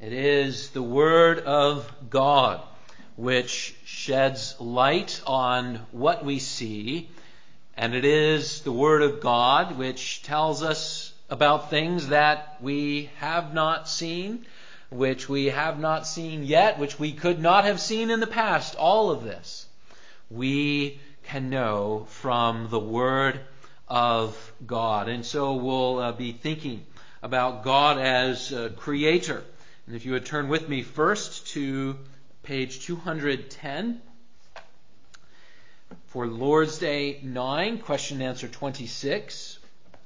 It is the Word of God which sheds light on what we see, and it is the Word of God which tells us about things that we have not seen, which we have not seen yet, which we could not have seen in the past. All of this we can know from the Word of God. And so we'll be thinking about God as Creator. And if you would turn with me first to page 210 for Lord's Day 9, question and answer 26.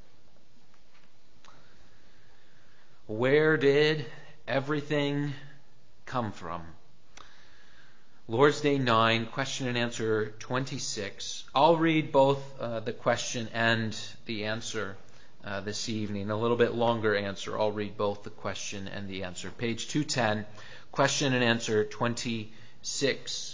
Where did everything come from? Lord's Day 9, question and answer 26. I'll read both the question and the answer this evening. A little bit longer answer. I'll read both the question and the answer. Page 210, question and answer 26.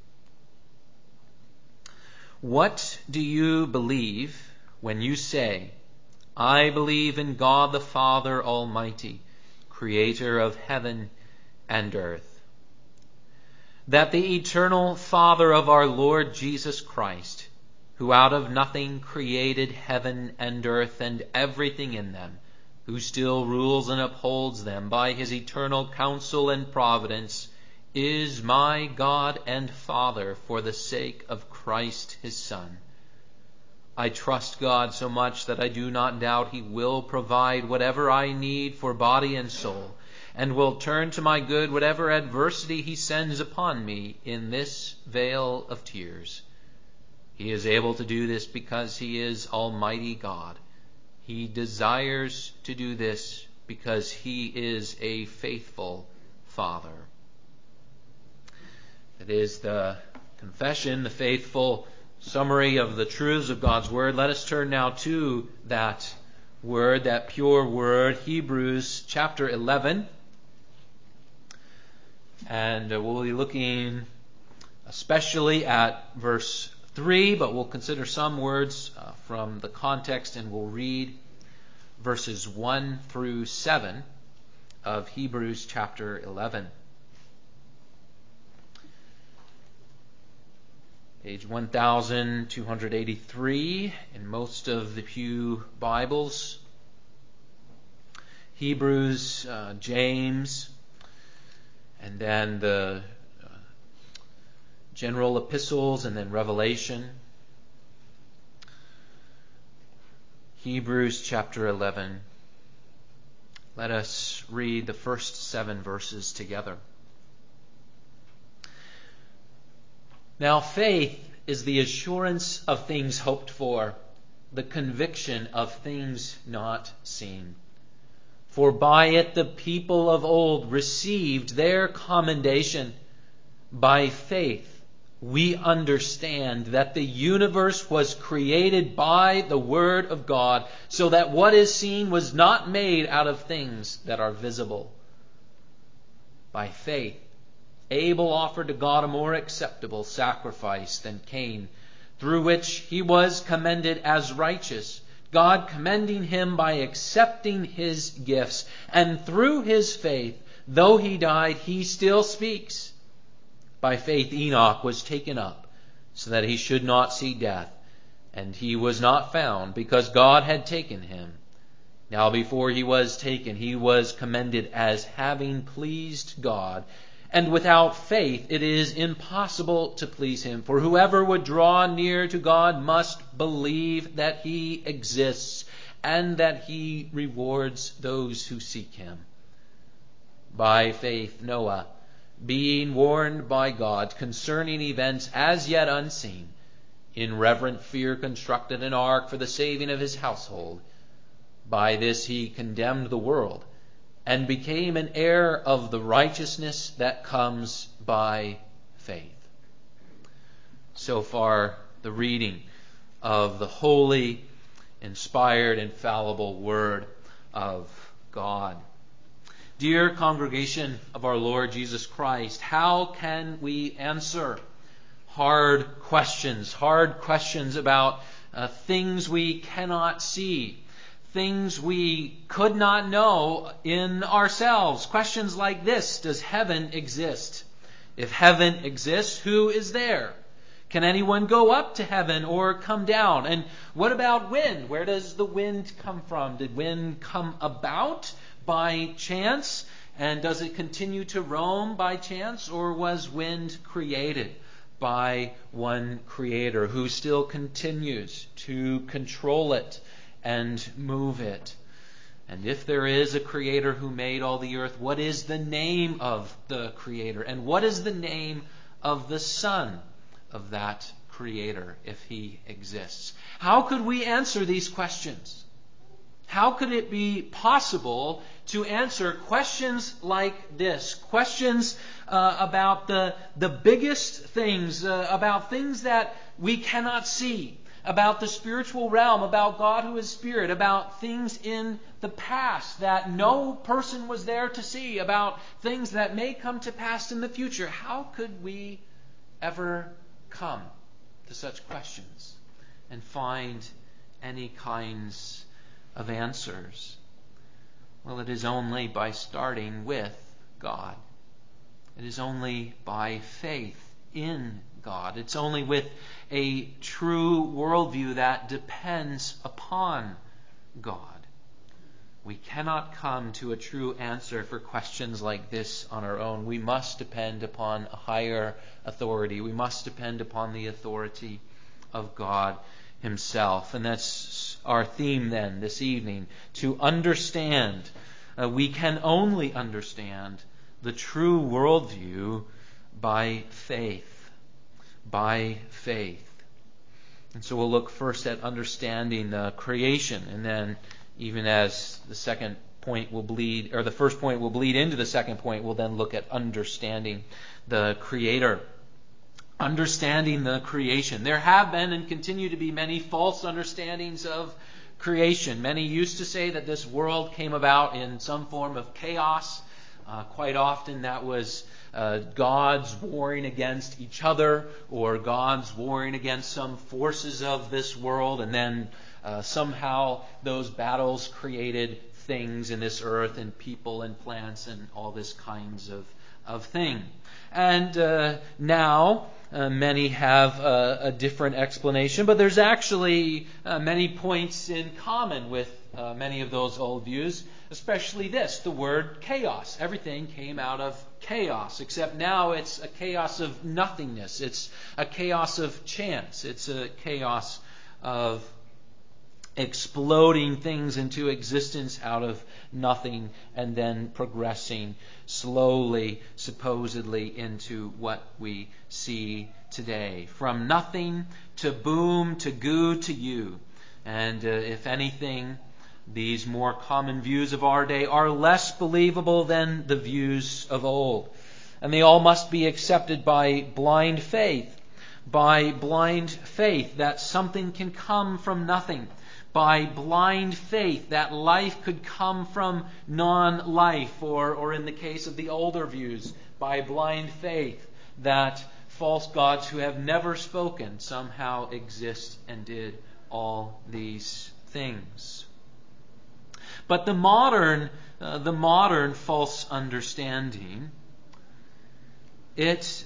What do you believe when you say, I believe in God the Father Almighty, creator of heaven and earth? That the eternal Father of our Lord Jesus Christ, who out of nothing created heaven and earth and everything in them, who still rules and upholds them by his eternal counsel and providence, is my God and Father for the sake of Christ his Son. I trust God so much that I do not doubt he will provide whatever I need for body and soul, and will turn to my good whatever adversity he sends upon me in this vale of tears. He is able to do this because he is Almighty God. He desires to do this because he is a faithful Father. It is the confession, the faithful summary of the truths of God's Word. Let us turn now to that Word, that pure Word, Hebrews chapter 11. And we'll be looking especially at verse 3, but we'll consider some words from the context, and we'll read verses 1 through 7 of Hebrews chapter 11. Page 1283 in most of the Pew Bibles. Hebrews, James, and then the general epistles, and then Revelation. Hebrews chapter 11. Let us read the first 7 verses together. Now faith is the assurance of things hoped for, the conviction of things not seen. For by it the people of old received their commendation. By faith we understand that the universe was created by the Word of God, so that what is seen was not made out of things that are visible. By faith Abel offered to God a more acceptable sacrifice than Cain, through which he was commended as righteous, God commending him by accepting his gifts. And through his faith, though he died, he still speaks. By faith Enoch was taken up, so that he should not see death, and he was not found, because God had taken him. Now before he was taken, he was commended as having pleased God. And without faith it is impossible to please him. For whoever would draw near to God must believe that he exists, and that he rewards those who seek him. By faith Noah, being warned by God concerning events as yet unseen, in reverent fear constructed an ark for the saving of his household. By this he condemned the world, and became an heir of the righteousness that comes by faith. So far, the reading of the holy, inspired, infallible Word of God. Dear congregation of our Lord Jesus Christ, how can we answer hard questions about things we cannot see, things we could not know in ourselves. Questions like this: does heaven exist? If heaven exists, who is there? Can anyone go up to heaven or come down? And what about wind? Where does the wind come from? Did wind come about by chance? And does it continue to roam by chance? Or was wind created by one creator who still continues to control it and move it? And if there is a creator who made all the earth, what is the name of the creator? And what is the name of the son of that creator, if he exists? How could we answer these questions? How could it be possible to answer questions like this? Questions about the biggest things, about things that we cannot see, about the spiritual realm, about God who is spirit, about things in the past that no person was there to see, about things that may come to pass in the future. How could we ever come to such questions and find any kinds of answers? Well, it is only by starting with God. It is only by faith in God. It's only with a true worldview that depends upon God. We cannot come to a true answer for questions like this on our own. We must depend upon a higher authority. We must depend upon the authority of God Himself. And that's our theme then this evening. To understand, we can only understand the true worldview by faith. By faith. And so we'll look first at understanding creation, and then even as the second point will bleed, or the first point will bleed into the second point, we'll then look at understanding the Creator. Understanding the creation. There have been and continue to be many false understandings of creation. Many used to say that this world came about in some form of chaos. Quite often that was gods warring against each other, or gods warring against some forces of this world, and then somehow those battles created things in this earth and people and plants and all this kinds of thing. And now many have a different explanation, but there's actually many points in common with many of those old views, especially this, the word chaos. Everything came out of chaos, except now it's a chaos of nothingness. It's a chaos of chance. It's a chaos of exploding things into existence out of nothing and then progressing slowly, supposedly, into what we see today. From nothing to boom to goo to you. And if anything, these more common views of our day are less believable than the views of old. And they all must be accepted by blind faith. By blind faith that something can come from nothing. By blind faith that life could come from non-life, or in the case of the older views, by blind faith that false gods who have never spoken somehow exist and did all these things. But the modern false understanding, it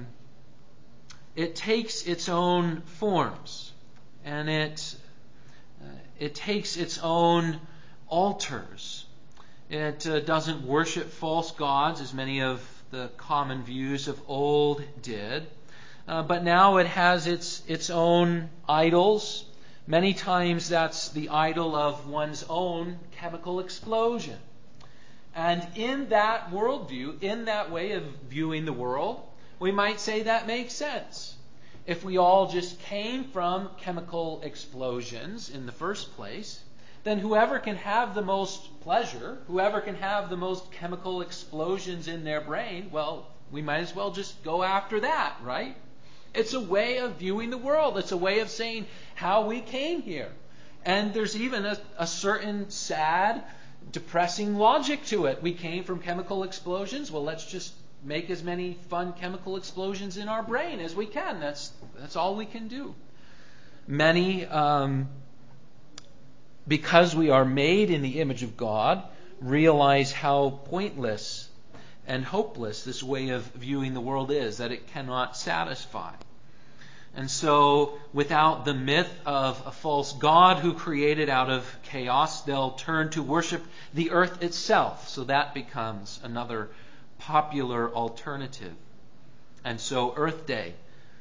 takes its own forms, and it takes its own altars. It doesn't worship false gods as many of the common views of old did, but now it has its own idols. Many times that's the idol of one's own chemical explosion. And in that worldview, in that way of viewing the world, we might say that makes sense. If we all just came from chemical explosions in the first place, then whoever can have the most pleasure, whoever can have the most chemical explosions in their brain, well, we might as well just go after that, right? It's a way of viewing the world. It's a way of saying how we came here. And there's even a certain sad, depressing logic to it. We came from chemical explosions. Well, let's just make as many fun chemical explosions in our brain as we can. That's all we can do. Many because we are made in the image of God, realize how pointless and hopeless this way of viewing the world is, that it cannot satisfy. And so, without the myth of a false God who created out of chaos, they'll turn to worship the earth itself. So that becomes another popular alternative. And so Earth Day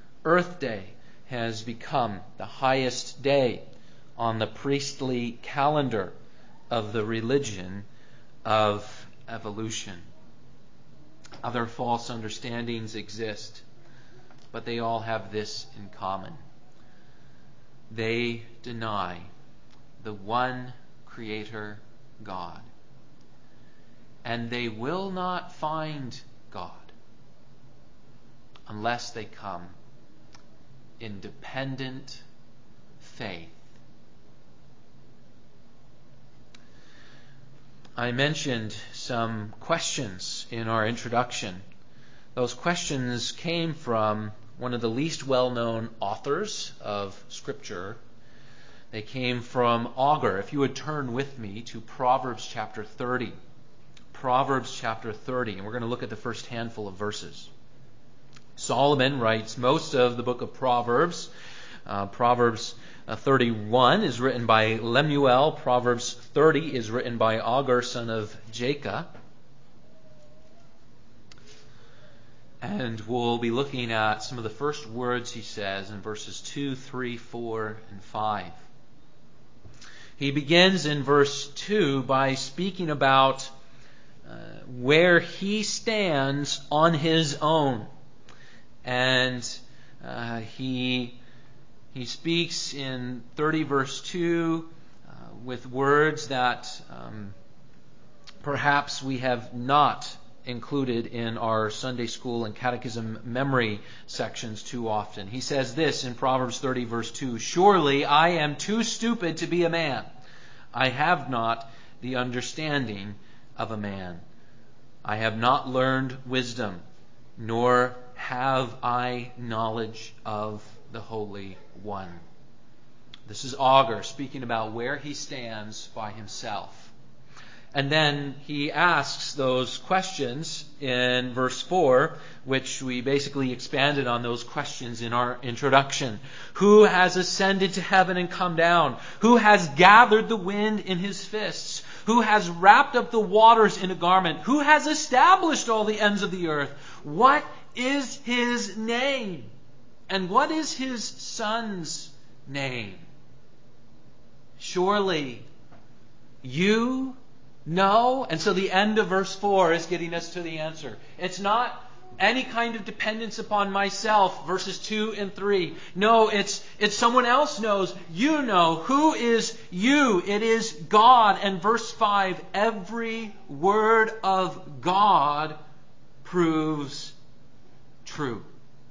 has become the highest day on the priestly calendar of the religion of evolution. Other false understandings exist, but they all have this in common. They deny the one Creator God. And they will not find God unless they come in dependent faith. I mentioned some questions in our introduction. Those questions came from one of the least well-known authors of Scripture. They came from Augur. If you would turn with me to Proverbs chapter 30. Proverbs chapter 30, and we're going to look at the first handful of verses. Solomon writes most of the book of Proverbs. Proverbs 31 is written by Lemuel. Proverbs 30 is written by Augur, son of Jacob. And we'll be looking at some of the first words he says in verses 2, 3, 4, and 5. He begins in verse 2 by speaking about where he stands on his own. And he speaks in 30 verse 2 with words that perhaps we have not included in our Sunday school and catechism memory sections too often. He says this in Proverbs 30 verse 2, "Surely I am too stupid to be a man. I have not the understanding of a man. I have not learned wisdom, nor have I knowledge of the Holy One." This is Augur speaking about where he stands by himself. And then he asks those questions in verse 4, which we basically expanded on those questions in our introduction. Who has ascended to heaven and come down? Who has gathered the wind in his fists? Who has wrapped up the waters in a garment? Who has established all the ends of the earth? What is his name? And what is his son's name? Surely you know. And so the end of verse 4 is getting us to the answer. It's not any kind of dependence upon myself, verses 2 and 3. No, it's someone else knows. You know. Who is you? It is God. And verse 5, every word of God proves true.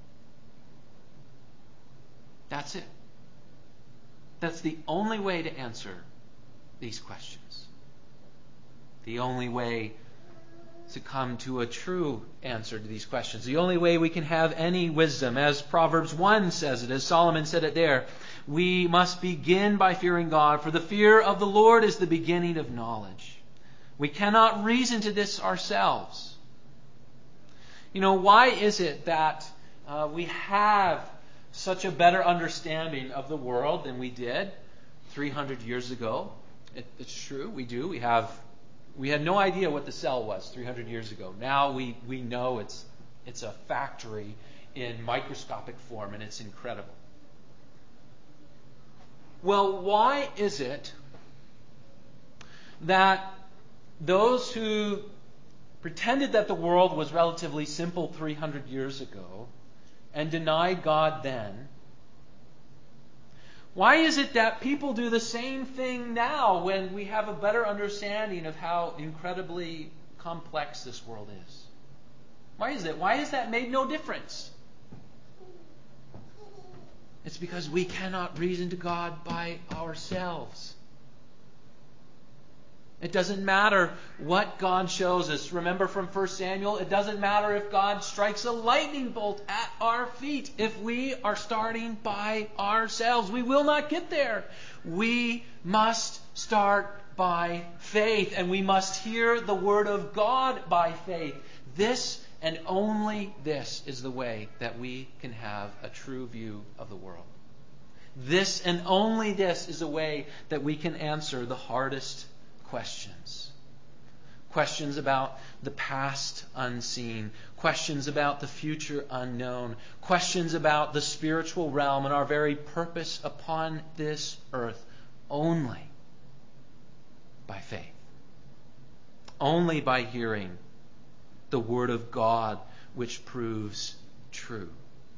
That's it. That's the only way to answer these questions. The only way to come to a true answer to these questions. The only way we can have any wisdom. As Proverbs 1 says it, as Solomon said it there, we must begin by fearing God, for the fear of the Lord is the beginning of knowledge. We cannot reason to this ourselves. You know, why is it that we have such a better understanding of the world than we did 300 years ago? It's true, we do. We had no idea what the cell was 300 years ago. Now we know it's a factory in microscopic form, and it's incredible. Well, why is it that those who pretended that the world was relatively simple 300 years ago and denied God then, why is it that people do the same thing now when we have a better understanding of how incredibly complex this world is? Why is it? Why has that made no difference? It's because we cannot reason to God by ourselves. It doesn't matter what God shows us. Remember from 1 Samuel, it doesn't matter if God strikes a lightning bolt at our feet. If we are starting by ourselves, we will not get there. We must start by faith, and we must hear the Word of God by faith. This and only this is the way that we can have a true view of the world. This and only this is a way that we can answer the hardest questions. Questions about the past unseen. Questions about the future unknown. Questions about the spiritual realm and our very purpose upon this earth. Only by faith. Only by hearing the Word of God, which proves true.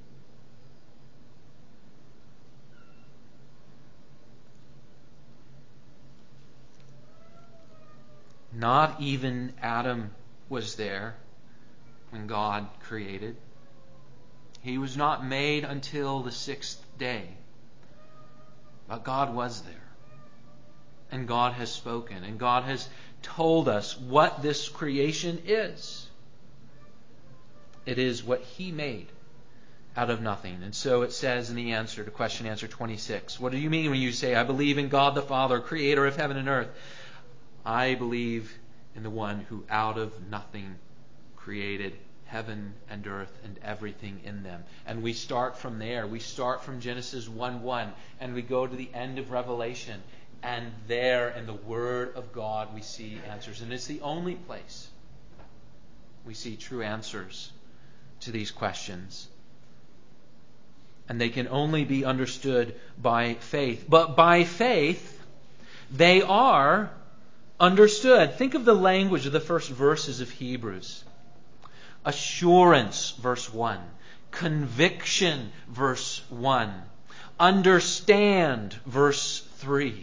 Not even Adam was there when God created. He was not made until the 6th day. But God was there. And God has spoken. And God has told us what this creation is. It is what He made out of nothing. And so it says in the answer to question answer 26. What do you mean when you say, I believe in God the Father, creator of heaven and earth? I believe in the one who out of nothing created heaven and earth and everything in them. And we start from there. We start from Genesis 1:1 and we go to the end of Revelation. And there in the Word of God we see answers. And it's the only place we see true answers to these questions. And they can only be understood by faith. But by faith, they are understood. Think of the language of the first verses of Hebrews. Assurance, verse 1. Conviction, verse 1. Understand, verse 3.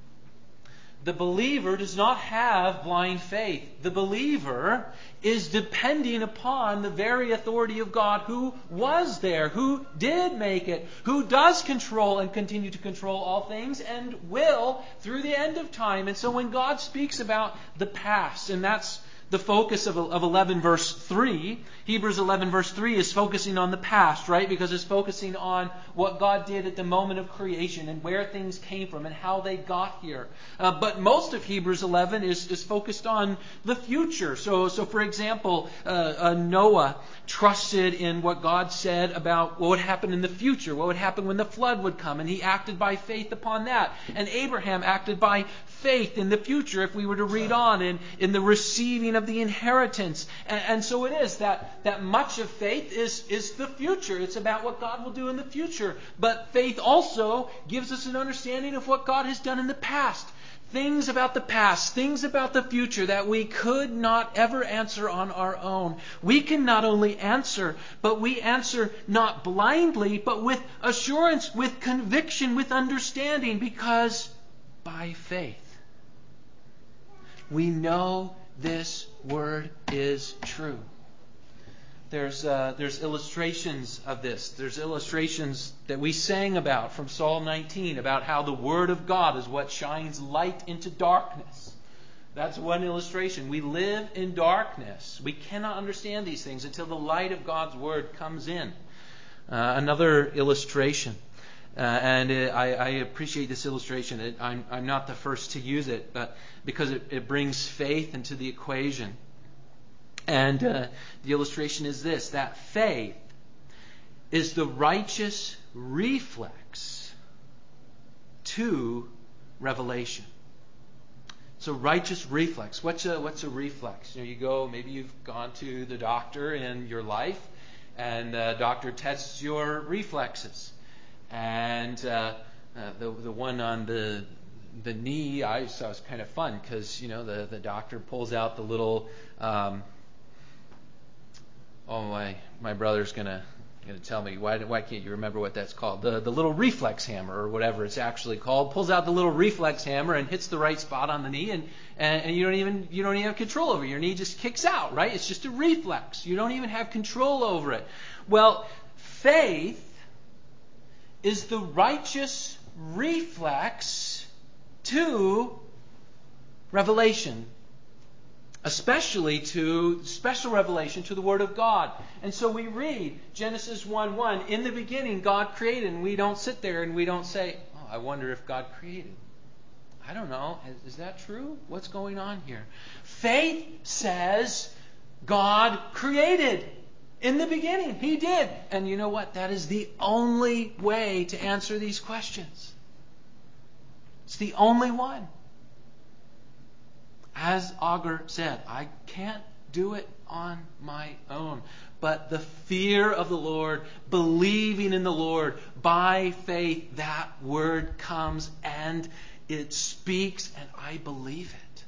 The believer does not have blind faith. The believer is depending upon the very authority of God who was there, who did make it, who does control and continue to control all things and will through the end of time. And so when God speaks about the past, and that's the focus of 11 verse 3. Hebrews 11 verse 3 is focusing on the past, right? Because it's focusing on what God did at the moment of creation and where things came from and how they got here. But most of Hebrews 11 is focused on the future. So for example, Noah trusted in what God said about what would happen in the future, what would happen when the flood would come, and he acted by faith upon that. And Abraham acted by faith in the future, if we were to read on, in the receiving of the inheritance. And so it is that much of faith is the future. It's about what God will do in the future. But faith also gives us an understanding of what God has done in the past. Things about the past, things about the future that we could not ever answer on our own. We can not only answer, but we answer not blindly, but with assurance, with conviction, with understanding, because by faith we know this word is true. There's illustrations of this. There's illustrations that we sang about from Psalm 19 about how the Word of God is what shines light into darkness. That's one illustration. We live in darkness. We cannot understand these things until the light of God's Word comes in. Another illustration. And I appreciate this illustration. I'm not the first to use it, but because it brings faith into the equation. And the illustration is this, that faith is the righteous reflex to revelation. So righteous reflex. What's a reflex? Maybe you've gone to the doctor in your life, and the doctor tests your reflexes. And the one on the knee, I saw was kind of fun because the doctor pulls out the little. My brother's gonna tell me why can't you remember what that's called? The little reflex hammer or whatever it's actually called. Pulls out the little reflex hammer and hits the right spot on the knee, and you don't even have control over it. Your knee just kicks out, right? It's just a reflex. You don't even have control over it. Well, faith is the righteous reflex to revelation, especially to special revelation to the Word of God. And so we read Genesis 1:1, in the beginning God created, and we don't sit there and we don't say, I wonder if God created. I don't know. Is that true? What's going on here? Faith says God created in the beginning. He did. And you know what? That is the only way to answer these questions. It's the only one. As Augur said, I can't do it on my own. But the fear of the Lord, believing in the Lord, by faith, that word comes and it speaks, and I believe it.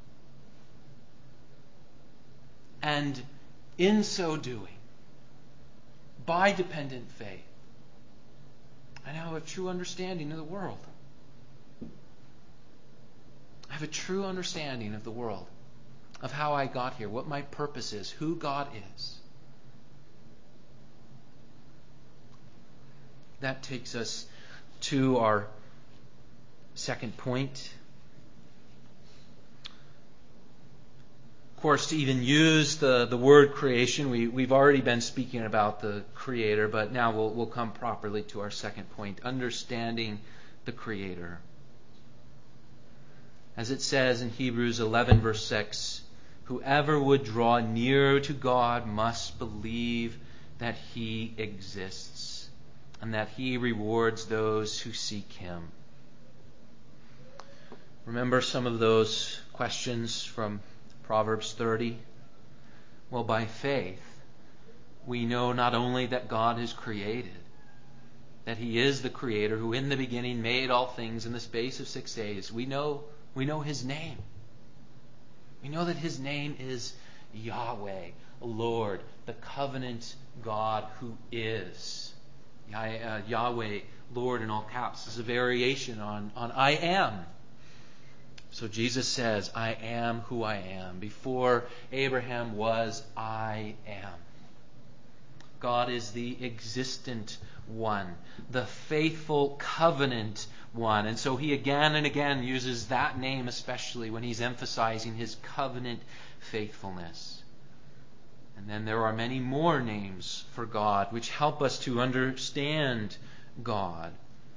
And in so doing, by dependent faith, I now have a true understanding of the world. I have a true understanding of the world, of how I got here, what my purpose is, who God is. That takes us to our second point. Of course, to even use the word creation, we've already been speaking about the Creator, but now we'll come properly to our second point, understanding the Creator. As it says in Hebrews 11, verse 6, whoever would draw near to God must believe that He exists and that He rewards those who seek Him. Remember some of those questions from Proverbs 30? Well, by faith, we know not only that God is created, that He is the Creator who in the beginning made all things in the space of 6 days. We know His name. We know that His name is Yahweh, Lord, the covenant God who is. Yahweh, Lord in all caps, is a variation on I am. So Jesus says, I am who I am. Before Abraham was, I am. God is the existent one, the faithful covenant one. And so He again and again uses that name, especially when He's emphasizing His covenant faithfulness. And then there are many more names for God which help us to understand God.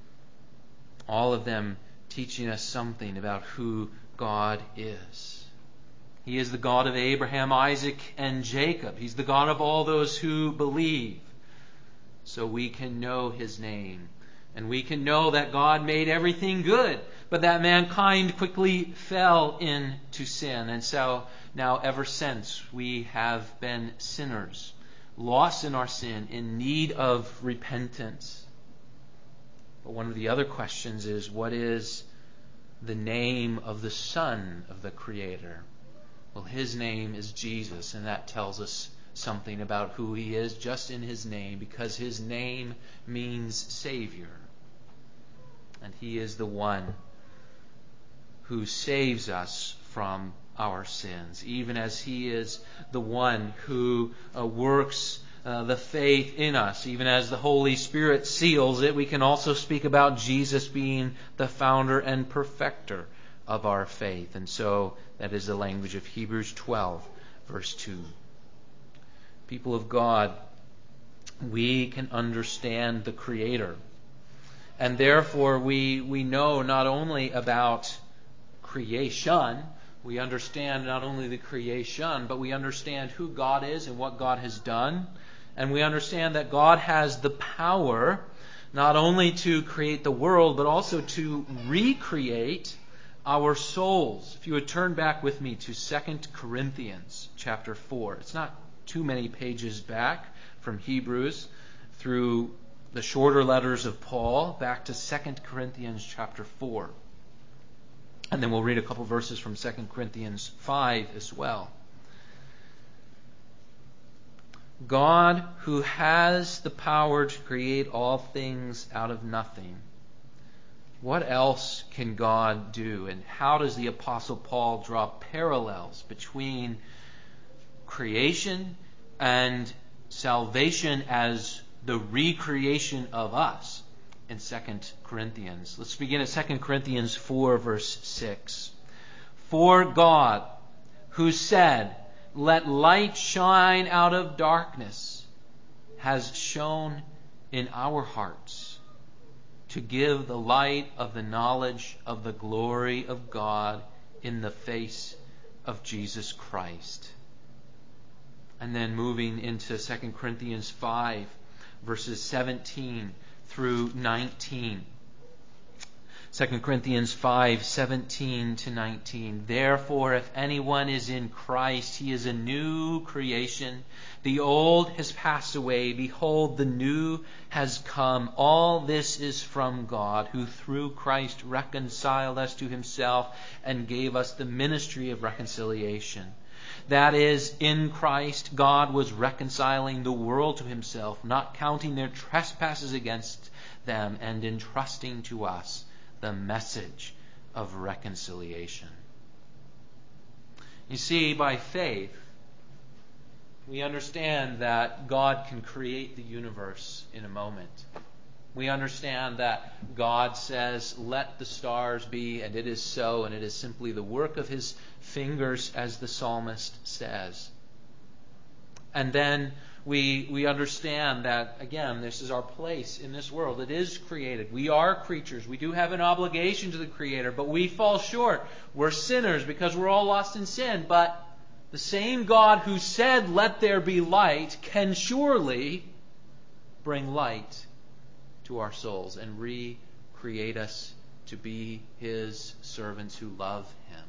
All of them teaching us something about who God is. He is the God of Abraham, Isaac, and Jacob. He's the God of all those who believe. So we can know His name. And we can know that God made everything good, but that mankind quickly fell into sin. And so now ever since we have been sinners, lost in our sin, in need of repentance. But one of the other questions is, what is the name of the Son of the Creator? Well, His name is Jesus, and that tells us something about who He is just in His name, because His name means Savior. And He is the one who saves us from our sins, even as He is the one who works the faith in us, even as the Holy Spirit seals it. We can also speak about Jesus being the founder and perfecter of our faith. And so that is the language of Hebrews 12, verse 2. People of God, we can understand the Creator. And therefore we know not only about creation, we understand not only the creation, but we understand who God is and what God has done. And we understand that God has the power not only to create the world, but also to recreate our souls. If you would turn back with me to 2 Corinthians chapter 4. It's not too many pages back from Hebrews through the shorter letters of Paul, back to 2 Corinthians chapter 4. And then we'll read a couple verses from 2 Corinthians 5 as well. God, who has the power to create all things out of nothing, what else can God do? And how does the Apostle Paul draw parallels between creation and salvation as the recreation of us in 2 Corinthians? Let's begin at 2 Corinthians 4, verse 6. For God, who said, "Let light shine out of darkness," has shone in our hearts to give the light of the knowledge of the glory of God in the face of Jesus Christ. And then moving into 2 Corinthians 5, verses 17 through 19. 2 Corinthians 5, 17 to 19. Therefore, if anyone is in Christ, he is a new creation. The old has passed away. Behold, the new has come. All this is from God, who through Christ reconciled us to himself and gave us the ministry of reconciliation. That is, in Christ, God was reconciling the world to himself, not counting their trespasses against them, and entrusting to us the message of reconciliation. You see, by faith, we understand that God can create the universe in a moment. We understand that God says, let the stars be, and it is so, and it is simply the work of his fingers, as the psalmist says. And then we understand that, again, this is our place in this world. It is created. We are creatures. We do have an obligation to the Creator, but we fall short. We're sinners because we're all lost in sin. But the same God who said, let there be light, can surely bring light to our souls and recreate us to be his servants who love him.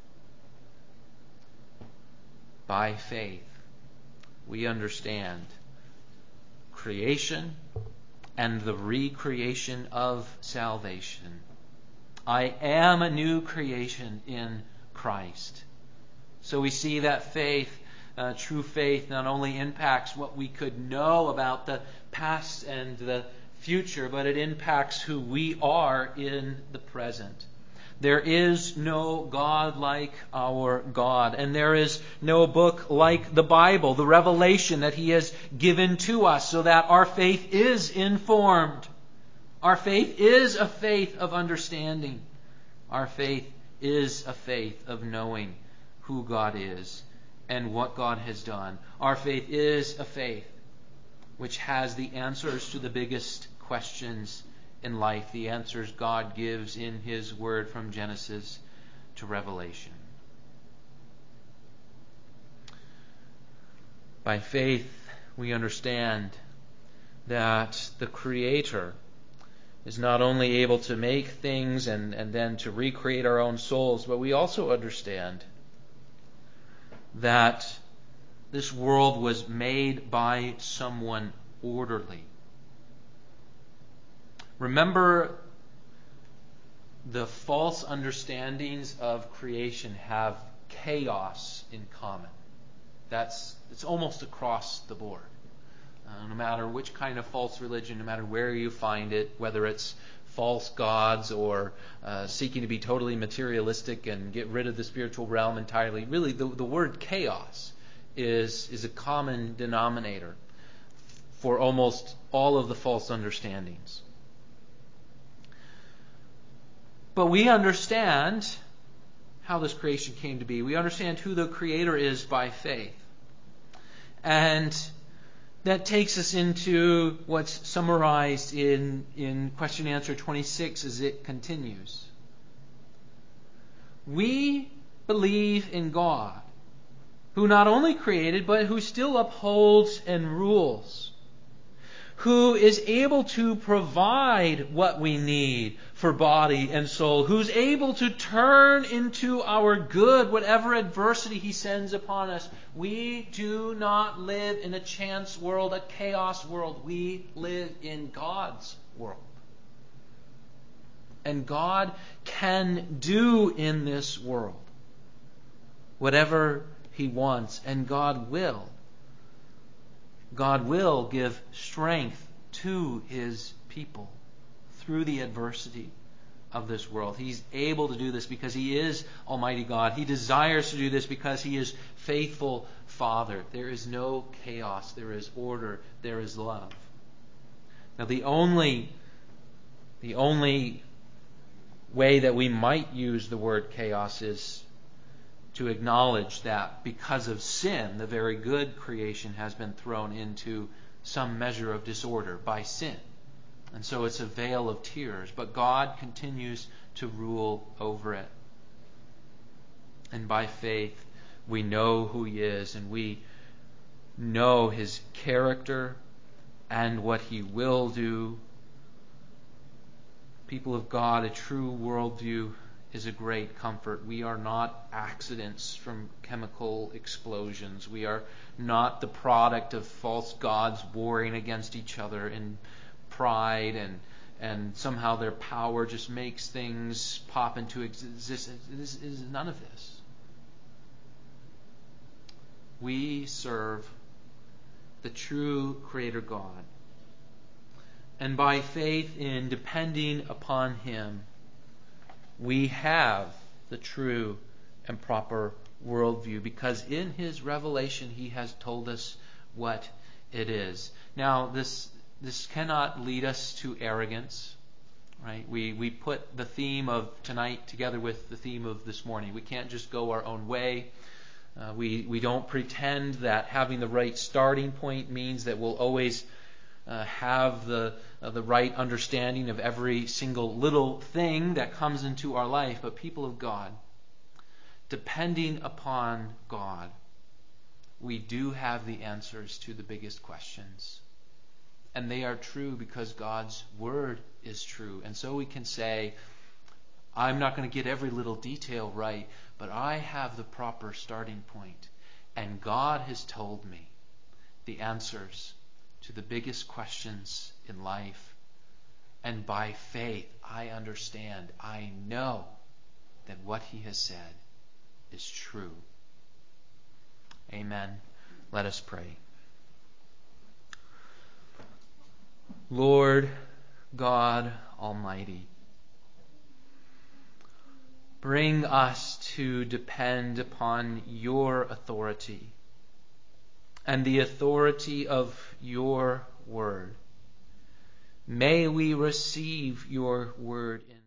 By faith, we understand creation and the recreation of salvation. I am a new creation in Christ. So we see that faith, true faith, not only impacts what we could know about the past and the future, but it impacts who we are in the present. There is no God like our God, and there is no book like the Bible, the revelation that he has given to us, so that our faith is informed. Our faith is a faith of understanding. Our faith is a faith of knowing who God is and what God has done. Our faith is a faith which has the answers to the biggest questions in life, the answers God gives in his word from Genesis to Revelation. By faith, we understand that the Creator is not only able to make things and then to recreate our own souls, but we also understand that this world was made by someone orderly. Remember, the false understandings of creation have chaos in common. It's almost across the board. No matter which kind of false religion, no matter where you find it, whether it's false gods or seeking to be totally materialistic and get rid of the spiritual realm entirely, really the word chaos is a common denominator for almost all of the false understandings. But we understand how this creation came to be. We understand who the Creator is by faith. And that takes us into what's summarized in question and answer 26 as it continues. We believe in God, who not only created, but who still upholds and rules, who is able to provide what we need for body and soul, who's able to turn into our good whatever adversity he sends upon us. We do not live in a chance world, a chaos world. We live in God's world. And God can do in this world whatever he wants, and God will. God will give strength to his people through the adversity of this world. He's able to do this because he is Almighty God. He desires to do this because he is faithful Father. There is no chaos. There is order. There is love. Now, the only way that we might use the word chaos is to acknowledge that because of sin, the very good creation has been thrown into some measure of disorder by sin. And so it's a vale of tears. But God continues to rule over it. And by faith, we know who He is, and we know His character and what He will do. People of God, a true worldview is a great comfort. We are not accidents from chemical explosions. We are not the product of false gods warring against each other in pride, and somehow their power just makes things pop into existence. This is none of this. We serve the true Creator God. And by faith in depending upon Him, we have the true and proper worldview, because in His revelation He has told us what it is. Now, this cannot lead us to arrogance, right? We put the theme of tonight together with the theme of this morning. We can't just go our own way. We don't pretend that having the right starting point means that we'll always have the right understanding of every single little thing that comes into our life. But people of God, depending upon God, we do have the answers to the biggest questions. And they are true because God's Word is true. And so we can say, I'm not going to get every little detail right, but I have the proper starting point. And God has told me the answers to the biggest questions in life. And by faith, I understand, I know that what He has said is true. Amen. Let us pray. Lord God Almighty, bring us to depend upon Your authority and the authority of Your Word. May we receive Your Word in